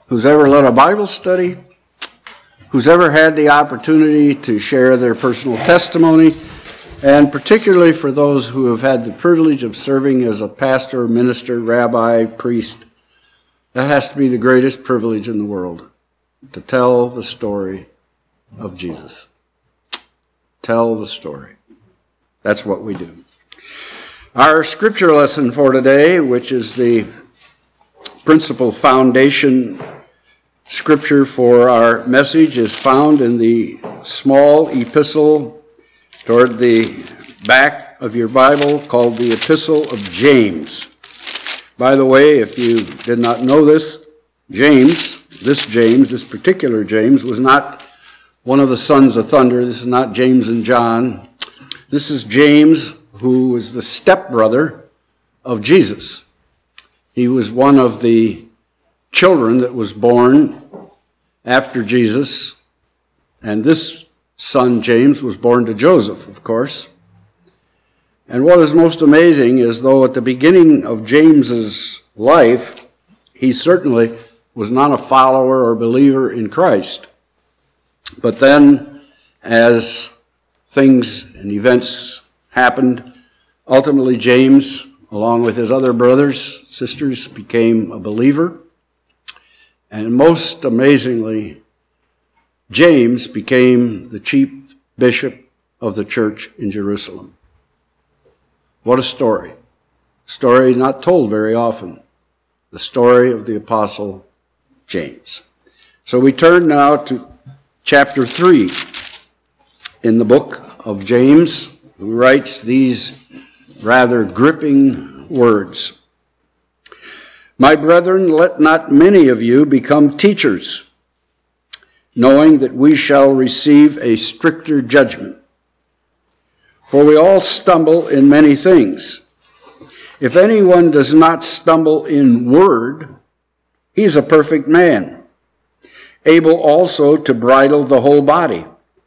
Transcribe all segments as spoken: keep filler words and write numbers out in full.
who's ever led a Bible study, who's ever had the opportunity to share their personal testimony, and particularly for those who have had the privilege of serving as a pastor, minister, rabbi, priest. That has to be the greatest privilege in the world, to tell the story of Jesus. Tell the story. That's what we do. Our scripture lesson for today, which is the principal foundation scripture for our message, is found in the small epistle toward the back of your Bible called the Epistle of James. By the way, if you did not know this, James, this James, this particular James, was not one of the sons of thunder. This is not James and John. This is James, who was the stepbrother of Jesus. He was one of the children that was born after Jesus, and this son, James, was born to Joseph, of course. And what is most amazing is, though at the beginning of James's life, he certainly was not a follower or believer in Christ. But then, as things and events happened, ultimately James, along with his other brothers, sisters, became a believer. And most amazingly, James became the chief bishop of the church in Jerusalem. What a story. Story not told very often. The story of the Apostle James. So we turn now to chapter three in the book of James, who writes these rather gripping words. My brethren, let not many of you become teachers, knowing that we shall receive a stricter judgment. For we all stumble in many things. If anyone does not stumble in word, he is a perfect man, able also to bridle the whole body.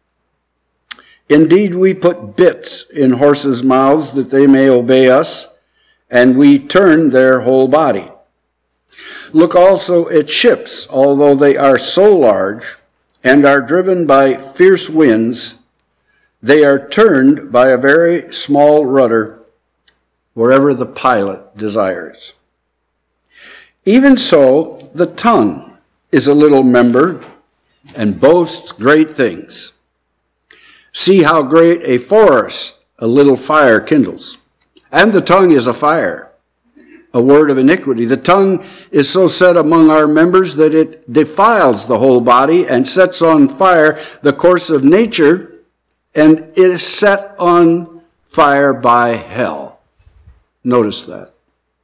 Indeed, we put bits in horses' mouths that they may obey us, and we turn their whole body. Look also at ships, although they are so large and are driven by fierce winds, they are turned by a very small rudder wherever the pilot desires. Even so, the tongue is a little member and boasts great things. See how great a forest a little fire kindles. And the tongue is a fire, a word of iniquity. The tongue is so set among our members that it defiles the whole body and sets on fire the course of nature, and is set on fire by hell. Notice that.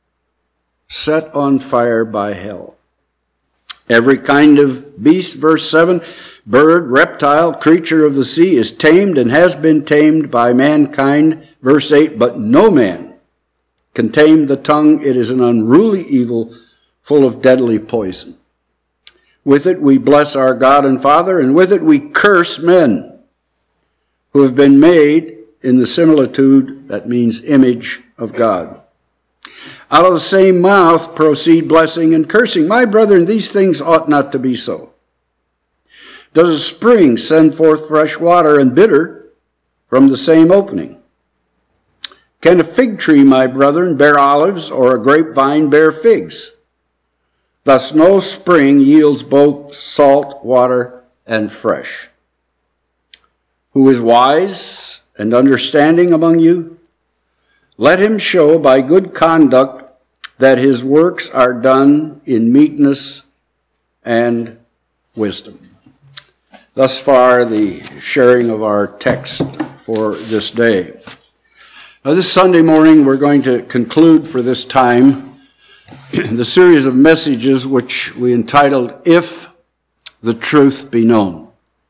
Set on fire by hell. Every kind of beast, verse seven, bird, reptile, creature of the sea is tamed and has been tamed by mankind. Verse eight, but no man can tame the tongue. It is an unruly evil full of deadly poison. With it we bless our God and Father, and with it we curse men who have been made in the similitude, that means image, of God. Out of the same mouth proceed blessing and cursing. My brethren, these things ought not to be so. Does a spring send forth fresh water and bitter from the same opening? Can a fig tree, my brethren, bear olives, or a grapevine bear figs? Thus no spring yields both salt water and fresh. Who is wise and understanding among you? Let him show by good conduct that his works are done in meekness and wisdom. Thus far, the sharing of our text for this day. Now, this Sunday morning, we're going to conclude for this time the series of messages which we entitled, If the Truth Be Known.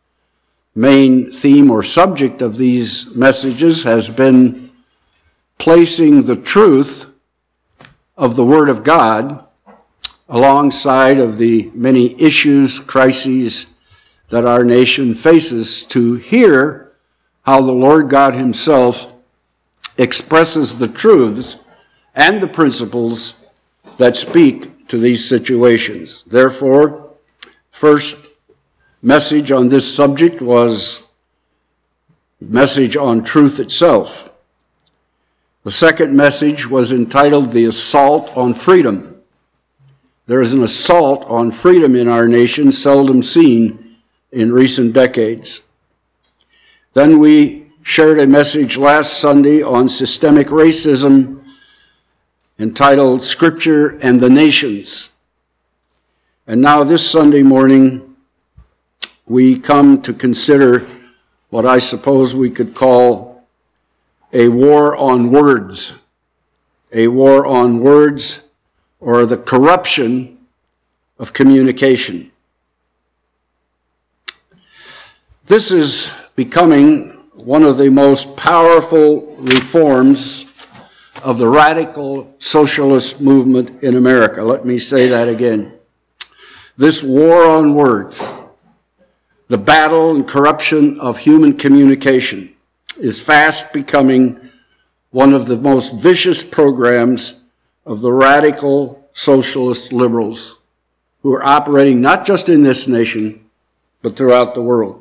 Main theme or subject of these messages has been placing the truth of the Word of God alongside of the many issues, crises that our nation faces, to hear how the Lord God himself expresses the truths and the principles that speak to these situations. Therefore, First message on this subject was message on truth itself. The second message was entitled The Assault on Freedom. There is an assault on freedom in our nation seldom seen in recent decades. Then we shared a message last Sunday on systemic racism entitled Scripture and the Nations. And now this Sunday morning, we come to consider what I suppose we could call a war on words, a war on words, or the corruption of communication. This is becoming one of the most powerful reforms of the radical socialist movement in America. Let me say that again. This war on words, the battle and corruption of human communication, is fast becoming one of the most vicious programs of the radical socialist liberals who are operating not just in this nation, but throughout the world.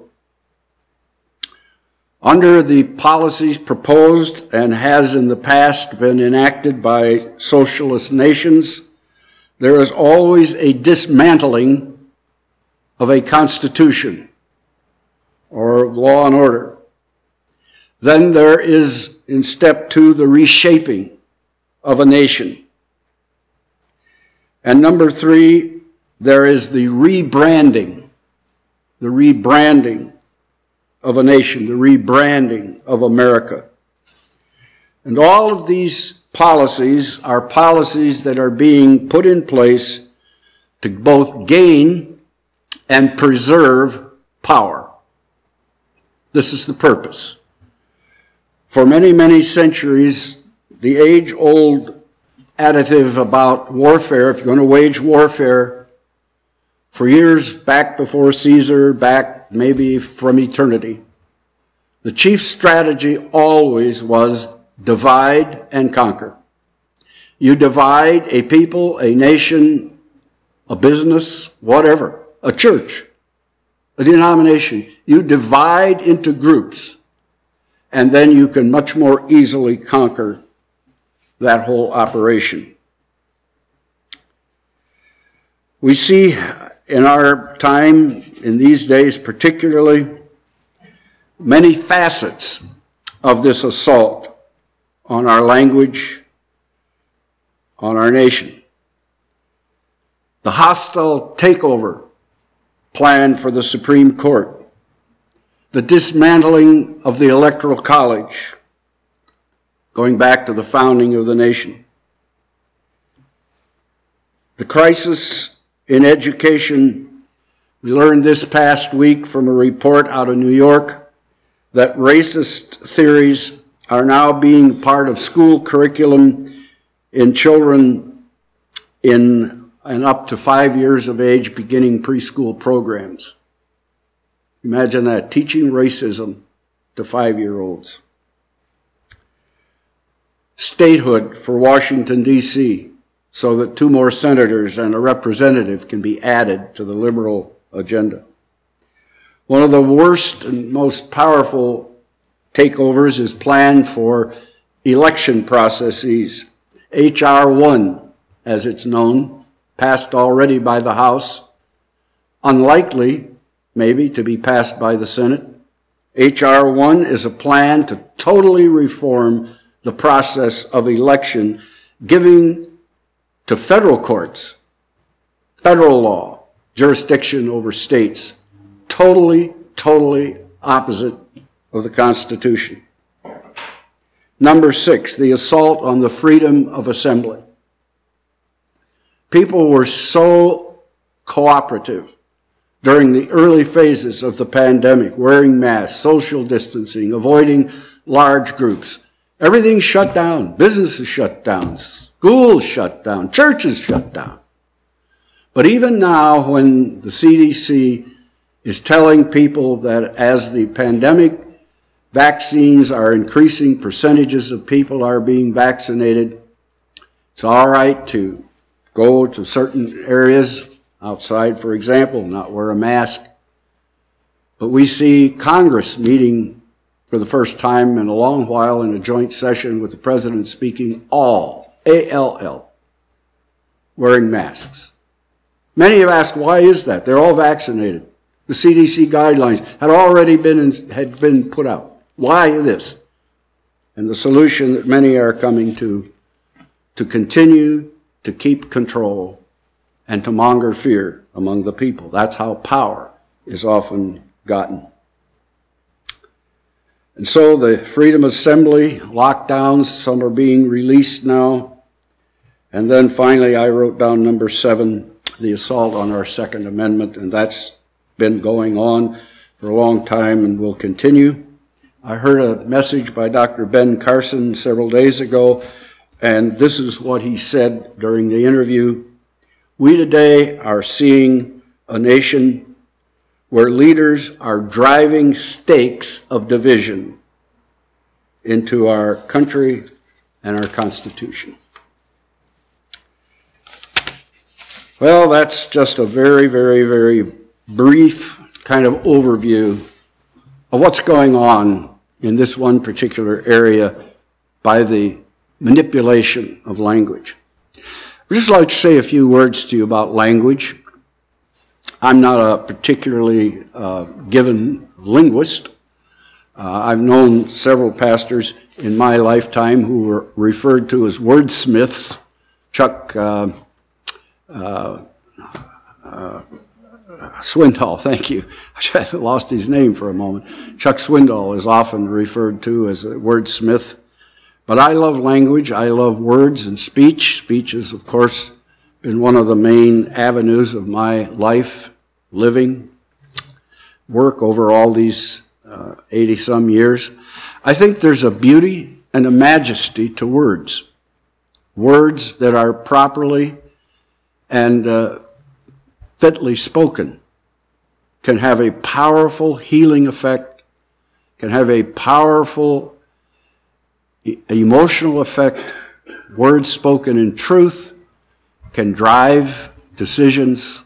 Under the policies proposed and has in the past been enacted by socialist nations, there is always a dismantling of a constitution or law and order. Then there is, in step two, the reshaping of a nation. And number three, there is the rebranding, the rebranding of a nation, the rebranding of America. And all of these policies are policies that are being put in place to both gain and preserve power. This is the purpose. For many, many centuries, the age-old additive about warfare, if you're going to wage warfare, for years back before Caesar, back maybe from eternity, the chief strategy always was divide and conquer. You divide a people, a nation, a business, whatever, a church, a denomination. You divide into groups, and then you can much more easily conquer that whole operation. We see in our time, in these days particularly, many facets of this assault on our language, on our nation. The hostile takeover plan for the Supreme Court, the dismantling of the Electoral College, going back to the founding of the nation, the crisis in education. We learned this past week from a report out of New York that racist theories are now being part of school curriculum in children in and up to five years of age beginning preschool programs. Imagine that, teaching racism to five-year-olds. Statehood for Washington, D C, so that two more senators and a representative can be added to the liberal agenda. One of the worst and most powerful takeovers is planned for election processes. H R one, as it's known, passed already by the House, unlikely, maybe, to be passed by the Senate. H R one is a plan to totally reform the process of election, giving to federal courts, federal law, jurisdiction over states, totally, totally opposite of the Constitution. Number six, the assault on the freedom of assembly. People were so cooperative during the early phases of the pandemic, wearing masks, social distancing, avoiding large groups. Everything shut down. Businesses shut down. Schools shut down. Churches shut down. But even now, when the C D C is telling people that as the pandemic vaccines are increasing, percentages of people are being vaccinated, it's all right to go to certain areas outside, for example, not wear a mask. But we see Congress meeting for the first time in a long while in a joint session with the president speaking, all, A L L, wearing masks. Many have asked, why is that? They're all vaccinated. The C D C guidelines had already been, in, had been put out. Why this? And the solution that many are coming to, to continue to keep control and to monger fear among the people. That's how power is often gotten. And so the freedom of assembly, lockdowns, some are being released now. And then finally I wrote down number seven, the assault on our Second Amendment, and that's been going on for a long time and will continue. I heard a message by Doctor Ben Carson several days ago, and this is what he said during the interview. We today are seeing a nation where leaders are driving stakes of division into our country and our Constitution. Well, that's just a very, very, very brief kind of overview of what's going on in this one particular area by the manipulation of language. I'd just like to say a few words to you about language. I'm not a particularly uh, given linguist. Uh, I've known several pastors in my lifetime who were referred to as wordsmiths. Chuck uh, uh, uh, Swindoll, thank you. I lost his name for a moment. Chuck Swindoll is often referred to as a wordsmith. But I love language. I love words and speech. Speech has, of course, been one of the main avenues of my life, living, work over all these uh, eighty-some years. I think there's a beauty and a majesty to words. Words that are properly and uh, fitly spoken can have a powerful healing effect, can have a powerful e- emotional effect. Words spoken in truth can drive decisions,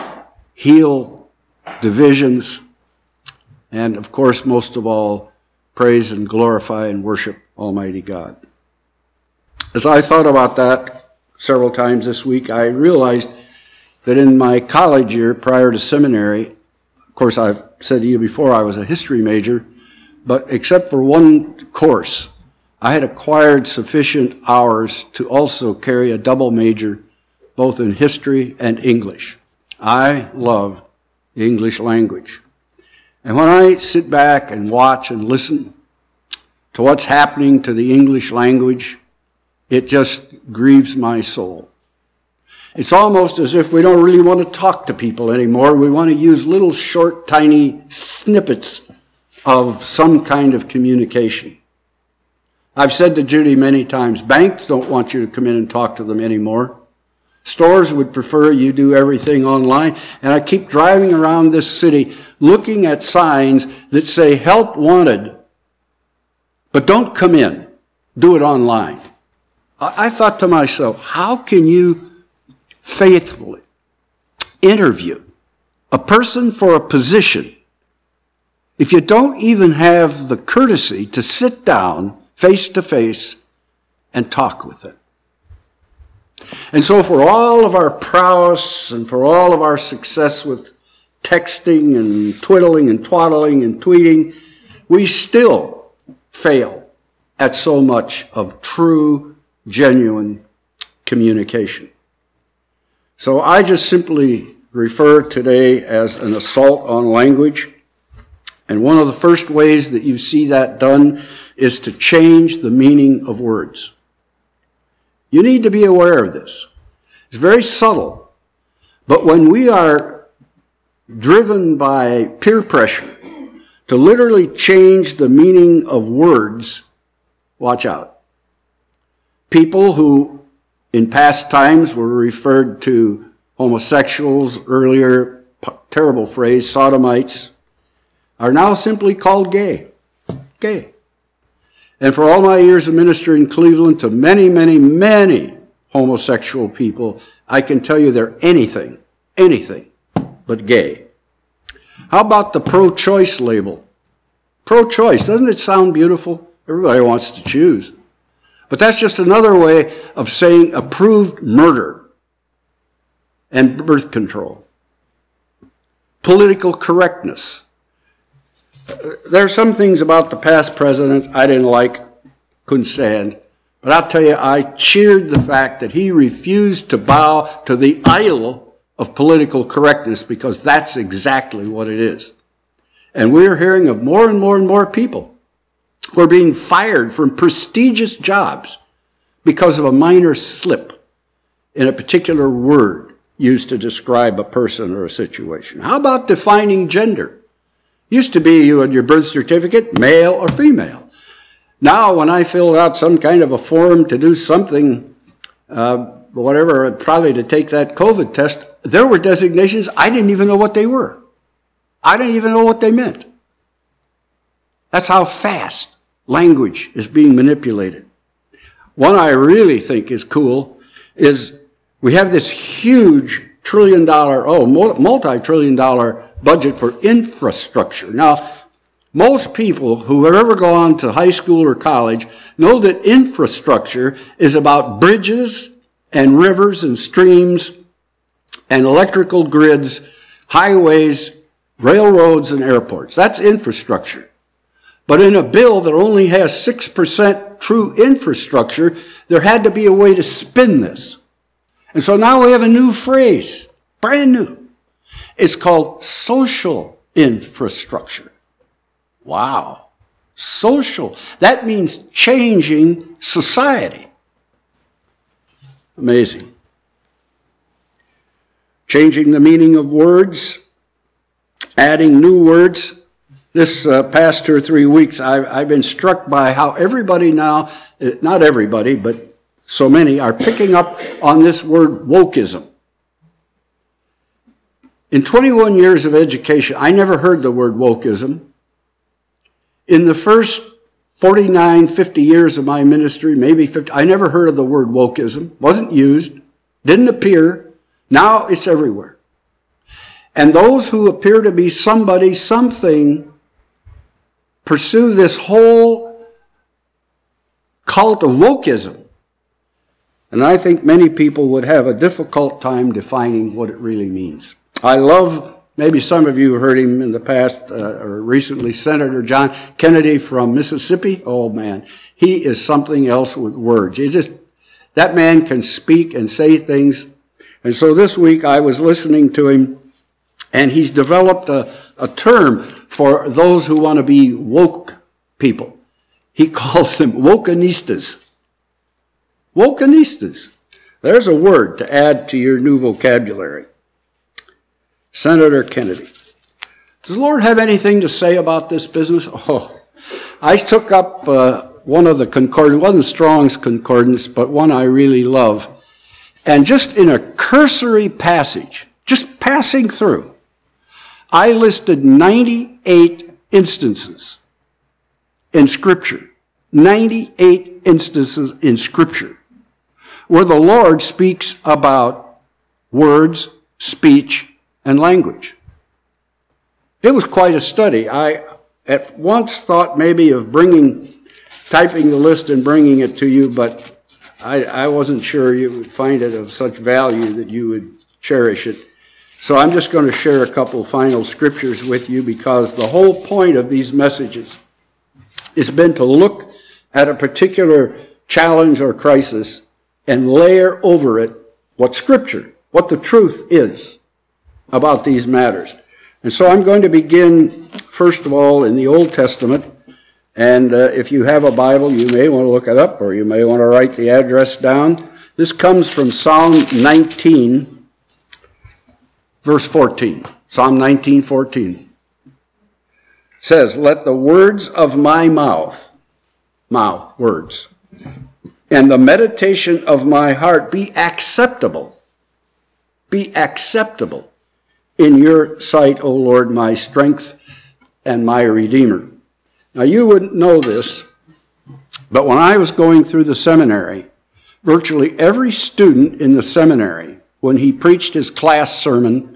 heal divisions, and of course, most of all, praise and glorify and worship Almighty God. As I thought about that several times this week, I realized that in my college year prior to seminary, of course, I've said to you before I was a history major, but except for one course, I had acquired sufficient hours to also carry a double major, both in history and English. I love the English language. And when I sit back and watch and listen to what's happening to the English language, it just grieves my soul. It's almost as if we don't really want to talk to people anymore. We want to use little short, tiny snippets of some kind of communication. I've said to Judy many times, banks don't want you to come in and talk to them anymore. Stores would prefer you do everything online. And I keep driving around this city looking at signs that say help wanted, but don't come in. Do it online. I thought to myself, how can you faithfully interview a person for a position if you don't even have the courtesy to sit down face to face and talk with them? And so for all of our prowess and for all of our success with texting and twiddling and twaddling and tweeting, we still fail at so much of true, genuine communication. So I just simply refer today as an assault on language. And one of the first ways that you see that done is to change the meaning of words. You need to be aware of this. It's very subtle. But when we are driven by peer pressure to literally change the meaning of words, watch out. People who in past times were referred to homosexuals, earlier, terrible phrase, sodomites, are now simply called gay. Gay. And for all my years of ministry in Cleveland to many, many, many homosexual people, I can tell you they're anything anything but gay. How about the pro-choice label? Pro-choice, doesn't it sound beautiful? Everybody wants to choose. But that's just another way of saying approved murder and birth control. Political correctness. There are some things about the past president I didn't like, couldn't stand. But I'll tell you, I cheered the fact that he refused to bow to the idol of political correctness, because that's exactly what it is. And we're hearing of more and more and more people who are being fired from prestigious jobs because of a minor slip in a particular word used to describe a person or a situation. How about defining gender? Used to be you had your birth certificate, male or female. Now, when I filled out some kind of a form to do something, uh, whatever, probably to take that COVID test, there were designations I didn't even know what they were. I didn't even know what they meant. That's how fast language is being manipulated. One I really think is cool is we have this huge trillion dollar, oh, multi-trillion dollar budget for infrastructure. Now, most people who have ever gone to high school or college know that infrastructure is about bridges and rivers and streams and electrical grids, highways, railroads, and airports. That's infrastructure. But in a bill that only has six percent true infrastructure, there had to be a way to spin this. And so now we have a new phrase, brand new. It's called social infrastructure. Wow. Social. That means changing society. Amazing. Changing the meaning of words, adding new words. This uh, past two or three weeks, I've, I've been struck by how everybody now, not everybody, but so many, are picking up on this word wokeism. In twenty-one years of education, I never heard the word wokeism. In the first forty-nine, fifty years of my ministry, maybe fifty, I never heard of the word wokeism. Wasn't used, didn't appear. Now it's everywhere. And those who appear to be somebody, something, pursue this whole cult of wokeism. And I think many people would have a difficult time defining what it really means. I love, maybe some of you heard him in the past, uh, or recently, Senator John Kennedy from Mississippi. Oh man, he is something else with words. He just, that man can speak and say things. And so this week I was listening to him, and he's developed a, a term for those who want to be woke people. He calls them wokenistas. Wokenistas. There's a word to add to your new vocabulary. Senator Kennedy. Does the Lord have anything to say about this business? Oh, I took up uh, one of the concordance, wasn't Strong's concordance, but one I really love. And just in a cursory passage, just passing through, I listed ninety-eight instances in Scripture, ninety-eight instances in Scripture, where the Lord speaks about words, speech, and language. It was quite a study. I at once thought maybe of bringing, typing the list and bringing it to you, but I, I wasn't sure you would find it of such value that you would cherish it. So I'm just going to share a couple final scriptures with you, because the whole point of these messages has been to look at a particular challenge or crisis and layer over it what Scripture, what the truth is about these matters. And so I'm going to begin, first of all, in the Old Testament. And uh, if you have a Bible, you may want to look it up, or you may want to write the address down. This comes from Psalm nineteen, verse fourteen. Psalm nineteen, fourteen. It says, "Let the words of my mouth," mouth, words, "and the meditation of my heart be acceptable," be acceptable in your sight, O Lord, my strength and my Redeemer. Now, you wouldn't know this, but when I was going through the seminary, virtually every student in the seminary, when he preached his class sermon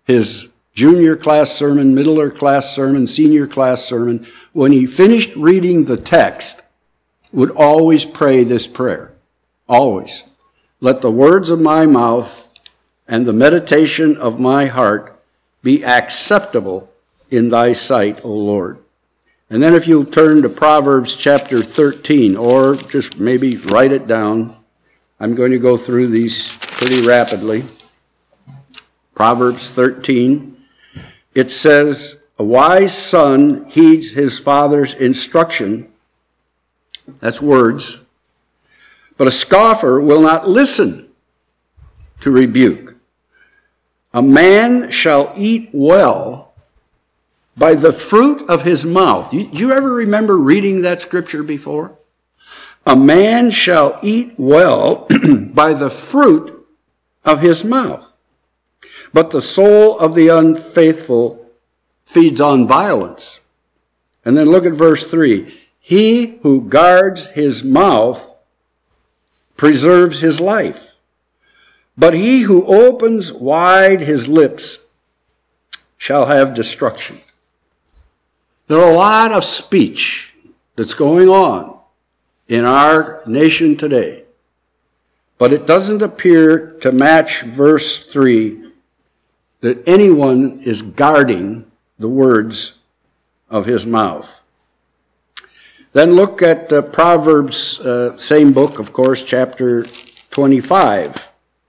his junior class sermon, middle class sermon, senior class sermon, when he finished reading the text, would always pray this prayer. Always. Let the words of my mouth and the meditation of my heart be acceptable in thy sight, O Lord. And then if you'll turn to Proverbs chapter thirteen, or just maybe write it down. I'm going to go through these pretty rapidly. Proverbs thirteen. It says, a wise son heeds his father's instruction. That's words. But a scoffer will not listen to rebuke. A man shall eat well by the fruit of his mouth. Do you ever remember reading that scripture before? A man shall eat well by the fruit of his mouth. But the soul of the unfaithful feeds on violence. And then look at verse three. He who guards his mouth preserves his life. But he who opens wide his lips shall have destruction. There are a lot of speech that's going on in our nation today, but it doesn't appear to match verse three, that anyone is guarding the words of his mouth. Then look at uh, Proverbs, uh, same book, of course, chapter twenty-five.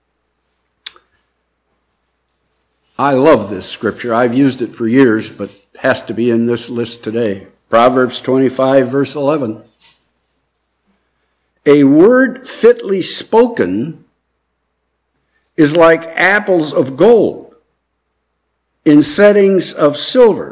I love this scripture. I've used it for years, but it has to be in this list today. Proverbs twenty-five, verse eleven. A word fitly spoken is like apples of gold in settings of silver.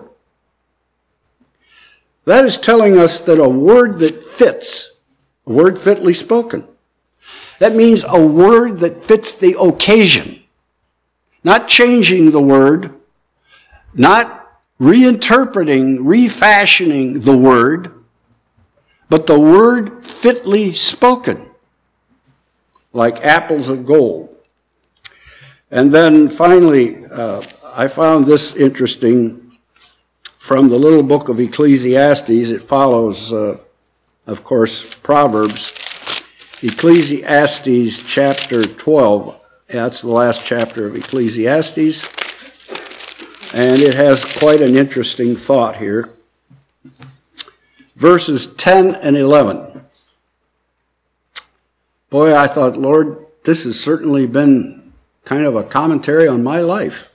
That is telling us that a word that fits, a word fitly spoken, that means a word that fits the occasion. Not changing the word, not reinterpreting, refashioning the word, but the word fitly spoken, like apples of gold. And then finally, uh, I found this interesting from the little book of Ecclesiastes. It follows, uh, of course, Proverbs. Ecclesiastes chapter twelve. That's the last chapter of Ecclesiastes. And it has quite an interesting thought here. Verses ten and eleven. Boy, I thought, Lord, this has certainly been kind of a commentary on my life.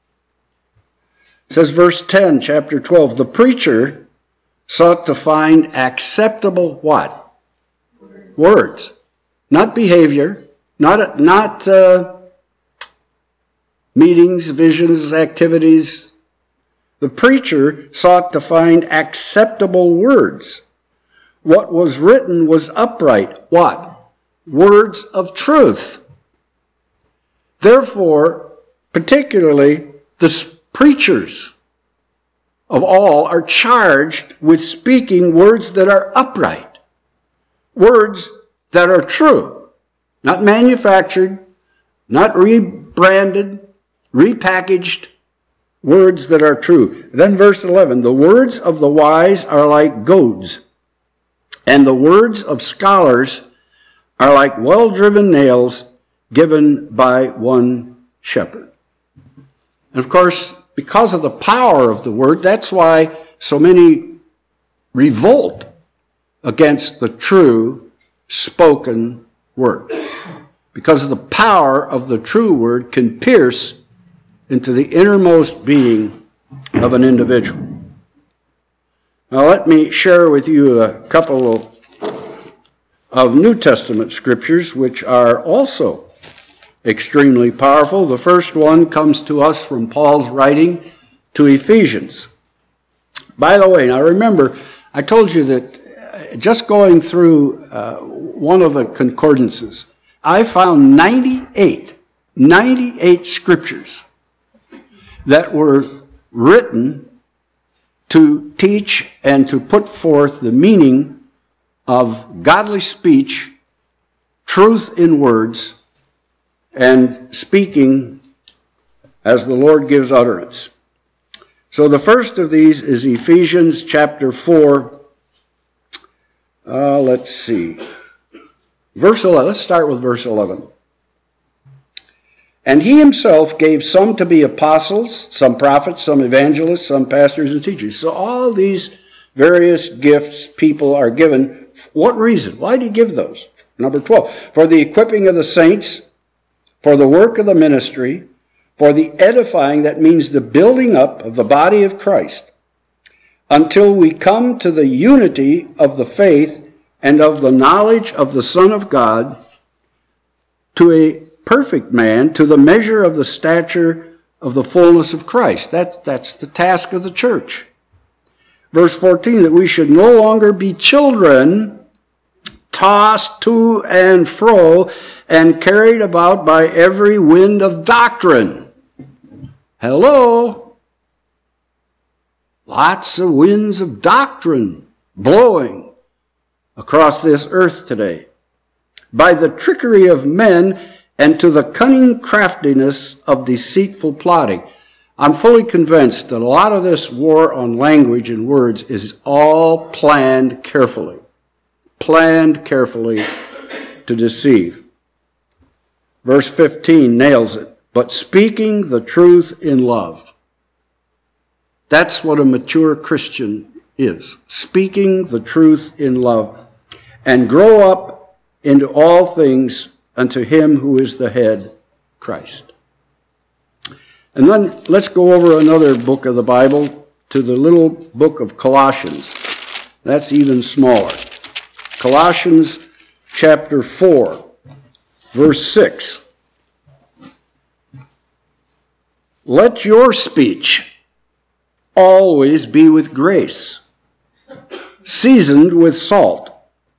It says, verse ten, chapter twelve, the preacher sought to find acceptable what? Words. Not behavior, not, not uh, meetings, visions, activities. The preacher sought to find acceptable words. What was written was upright. What? Words of truth. Therefore, particularly the preachers of all are charged with speaking words that are upright. Words that are true. Not manufactured, not rebranded, repackaged. Words that are true. Then verse eleven, the words of the wise are like goads, and the words of scholars are like well-driven nails given by one shepherd. And of course, because of the power of the word, that's why so many revolt against the true spoken word. Because of the power of the true word can pierce into the innermost being of an individual. Now let me share with you a couple of, of New Testament scriptures which are also extremely powerful. The first one comes to us from Paul's writing to Ephesians. By the way, now remember, I told you that just going through uh, one of the concordances, I found ninety-eight, ninety-eight scriptures that were written to teach and to put forth the meaning of godly speech, truth in words, and speaking as the Lord gives utterance. So the first of these is Ephesians chapter four. Uh, let's see. Verse eleven. Let's start with verse eleven. And he himself gave some to be apostles, some prophets, some evangelists, some pastors and teachers. So all these various gifts people are given. What reason? Why did he give those? Number twelve. For the equipping of the saints, for the work of the ministry, for the edifying, that means the building up of the body of Christ, until we come to the unity of the faith and of the knowledge of the Son of God, to a perfect man, to the measure of the stature of the fullness of Christ. That, that's the task of the church. Verse fourteen, that we should no longer be children, tossed to and fro and carried about by every wind of doctrine. Hello? Lots of winds of doctrine blowing across this earth today. By the trickery of men and to the cunning craftiness of deceitful plotting. I'm fully convinced that a lot of this war on language and words is all planned carefully. Planned carefully to deceive. Verse fifteen nails it. But speaking the truth in love. That's what a mature Christian is. Speaking the truth in love. And grow up into all things unto him who is the head, Christ. And then let's go over another book of the Bible to the little book of Colossians. That's even smaller. Colossians chapter four, verse six. Let your speech always be with grace, seasoned with salt,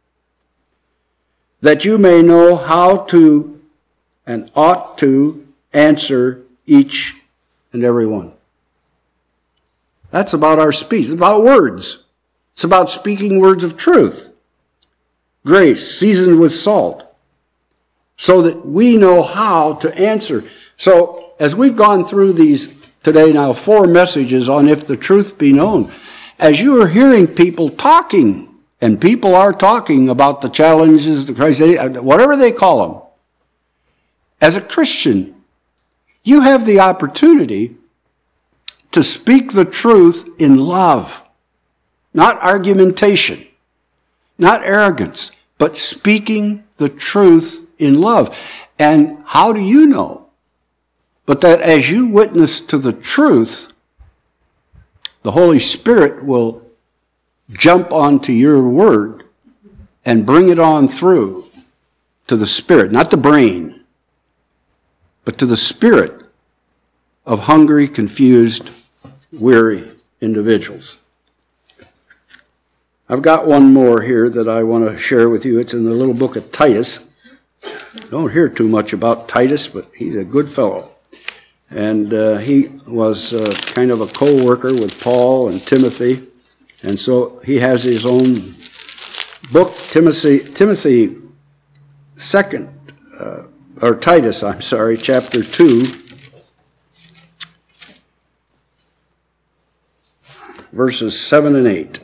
that you may know how to and ought to answer each and every one. That's about our speech. It's about words. It's about speaking words of truth. Grace, seasoned with salt, so that we know how to answer. So, as we've gone through these today now, four messages on if the truth be known, as you are hearing people talking, and people are talking about the challenges, the crises, whatever they call them, as a Christian, you have the opportunity to speak the truth in love, not argumentation, not arrogance, but speaking the truth in love. And how do you know? But that as you witness to the truth, the Holy Spirit will jump onto your word and bring it on through to the spirit, not the brain, but to the spirit of hungry, confused, weary individuals. I've got one more here that I want to share with you. It's in the little book of Titus. Don't hear too much about Titus, but he's a good fellow. And uh, he was uh, kind of a co-worker with Paul and Timothy. And so he has his own book, Timothy, Timothy second, uh, or Titus, I'm sorry, chapter two, verses seven and eight.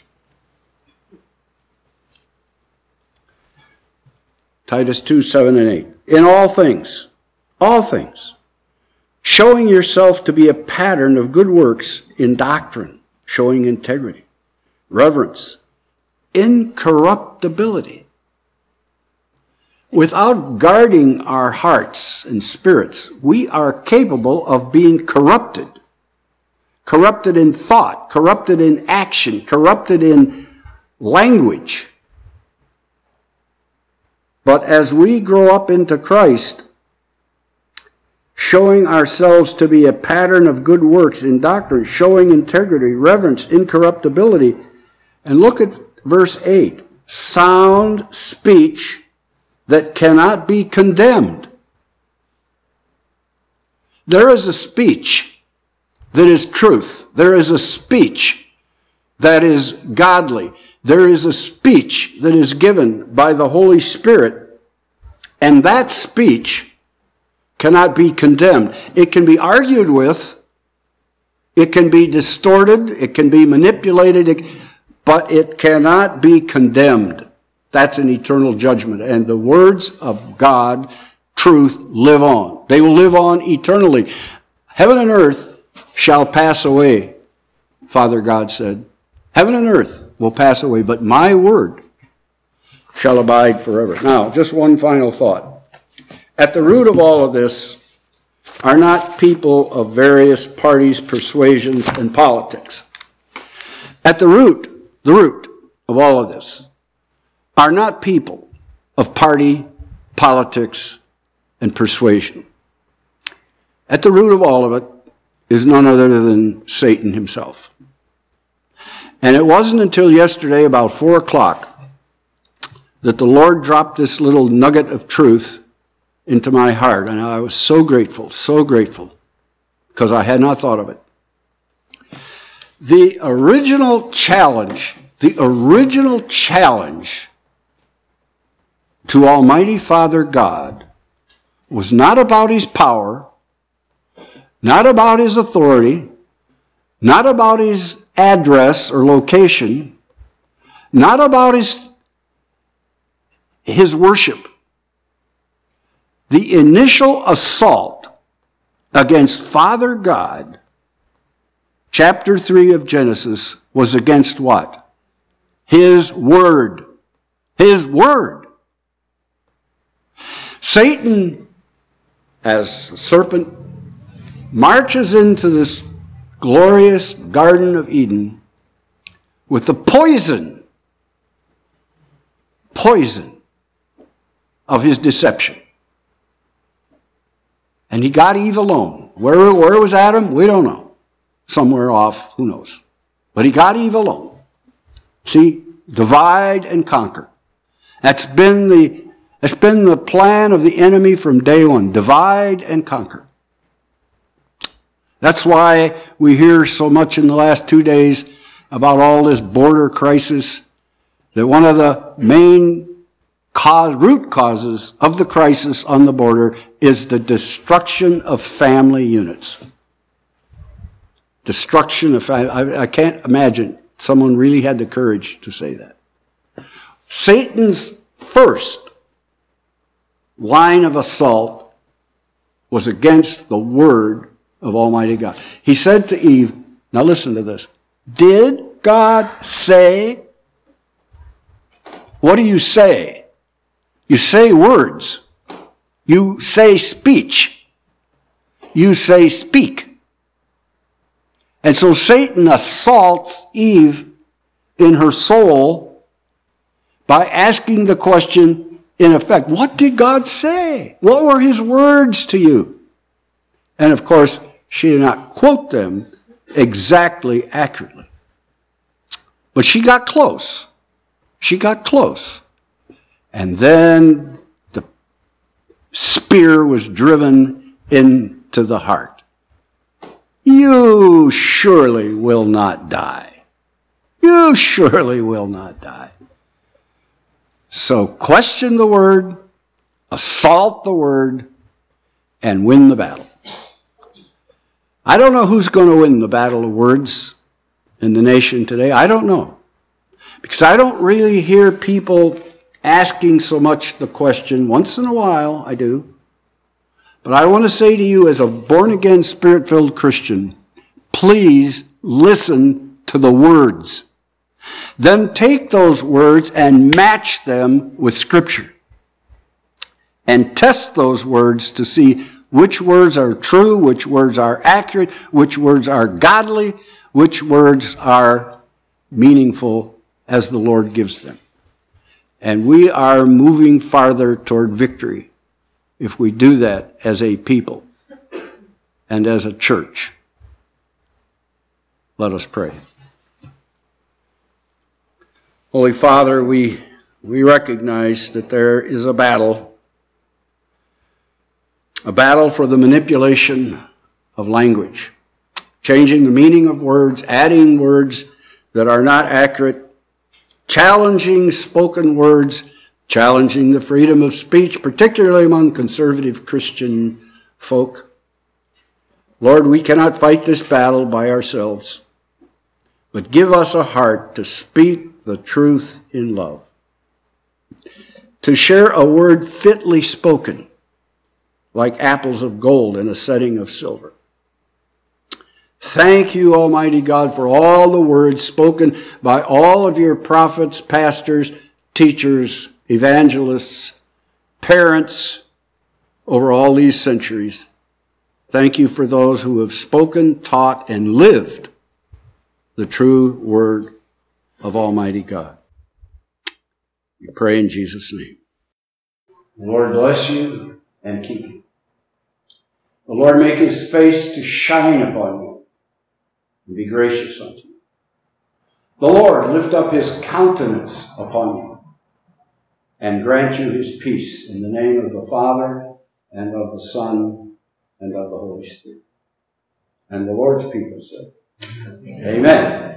Titus two, seven and eight. In all things, all things, showing yourself to be a pattern of good works in doctrine, showing integrity, reverence, incorruptibility. Without guarding our hearts and spirits, we are capable of being corrupted. Corrupted in thought, corrupted in action, corrupted in language. But as we grow up into Christ, showing ourselves to be a pattern of good works in doctrine, showing integrity, reverence, incorruptibility. And look at verse eight. Sound speech that cannot be condemned. There is a speech that is truth. There is a speech that is godly. There is a speech that is given by the Holy Spirit. And that speech cannot be condemned. It can be argued with, it can be distorted, it can be manipulated, but it cannot be condemned. That's an eternal judgment. And the words of God, truth, live on. They will live on eternally. Heaven and earth shall pass away, Father God said. Heaven and earth will pass away, but my word shall abide forever. Now, just one final thought. At the root of all of this are not people of various parties, persuasions, and politics. At the root, the root of all of this are not people of party, politics, and persuasion. At the root of all of it is none other than Satan himself. And it wasn't until yesterday about four o'clock that the Lord dropped this little nugget of truth into my heart. And I was so grateful, so grateful, because I had not thought of it. The original challenge, the original challenge to Almighty Father God was not about his power, not about his authority, not about his address or location, not about his, his worship. The initial assault against Father God, chapter three of Genesis, was against what? His word. His word. Satan, as the serpent, marches into this glorious Garden of Eden with the poison, poison of his deception. And he got Eve alone. Where, where was Adam? We don't know. Somewhere off, who knows. But he got Eve alone. See, divide and conquer. That's been the, that's been the plan of the enemy from day one. Divide and conquer. That's why we hear so much in the last two days about all this border crisis, that one of the main cause, root causes of the crisis on the border is the destruction of family units. Destruction of family. I, I can't imagine someone really had the courage to say that. Satan's first line of assault was against the word of Almighty God. He said to Eve, now listen to this, did God say? What do you say? You say words. You say speech. You say speak. And so Satan assaults Eve in her soul by asking the question, in effect, what did God say? What were his words to you? And of course, she did not quote them exactly accurately. But she got close. She got close. And then the spear was driven into the heart. You surely will not die. You surely will not die. So question the word, assault the word, and win the battle. I don't know who's going to win the battle of words in the nation today. I don't know. Because I don't really hear people asking so much the question. Once in a while, I do. But I want to say to you as a born-again, Spirit-filled Christian, please listen to the words. Then take those words and match them with Scripture. And test those words to see which words are true, which words are accurate, which words are godly, which words are meaningful as the Lord gives them. And we are moving farther toward victory if we do that as a people and as a church. Let us pray. Holy Father, we, we recognize that there is a battle, a battle for the manipulation of language, changing the meaning of words, adding words that are not accurate, challenging spoken words, challenging the freedom of speech, particularly among conservative Christian folk. Lord, we cannot fight this battle by ourselves, but give us a heart to speak the truth in love, to share a word fitly spoken, like apples of gold in a setting of silver. Thank you, Almighty God, for all the words spoken by all of your prophets, pastors, teachers, evangelists, parents over all these centuries. Thank you for those who have spoken, taught, and lived the true word of Almighty God. We pray in Jesus' name. The Lord bless you and keep you. The Lord make his face to shine upon you and be gracious unto you. The Lord lift up his countenance upon you and grant you his peace, in the name of the Father and of the Son and of the Holy Spirit. And the Lord's people said, Amen. Amen.